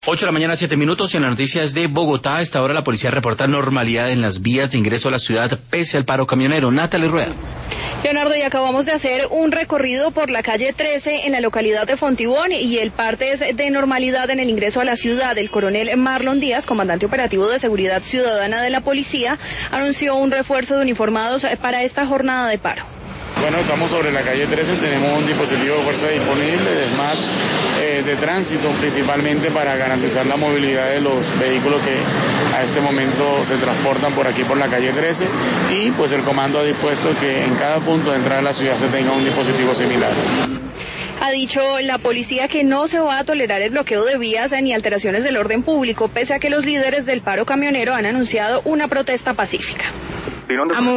8 de la mañana, 7 minutos, y en las noticias de Bogotá, a esta hora la policía reporta normalidad en las vías de ingreso a la ciudad pese al paro camionero. Natalie Rueda. Leonardo, y acabamos de hacer un recorrido por la calle 13 en la localidad de Fontibón y el parte es de normalidad en el ingreso a la ciudad. El coronel Marlon Díaz, comandante operativo de seguridad ciudadana de la policía, anunció un refuerzo de uniformados para esta jornada de paro. Bueno, estamos sobre la calle 13, tenemos un dispositivo de fuerza disponible, de tránsito, principalmente para garantizar la movilidad de los vehículos que a este momento se transportan por aquí por la calle 13, y pues el comando ha dispuesto que en cada punto de entrada a la ciudad se tenga un dispositivo similar. Ha dicho la policía que no se va a tolerar el bloqueo de vías ni alteraciones del orden público, pese a que los líderes del paro camionero han anunciado una protesta pacífica.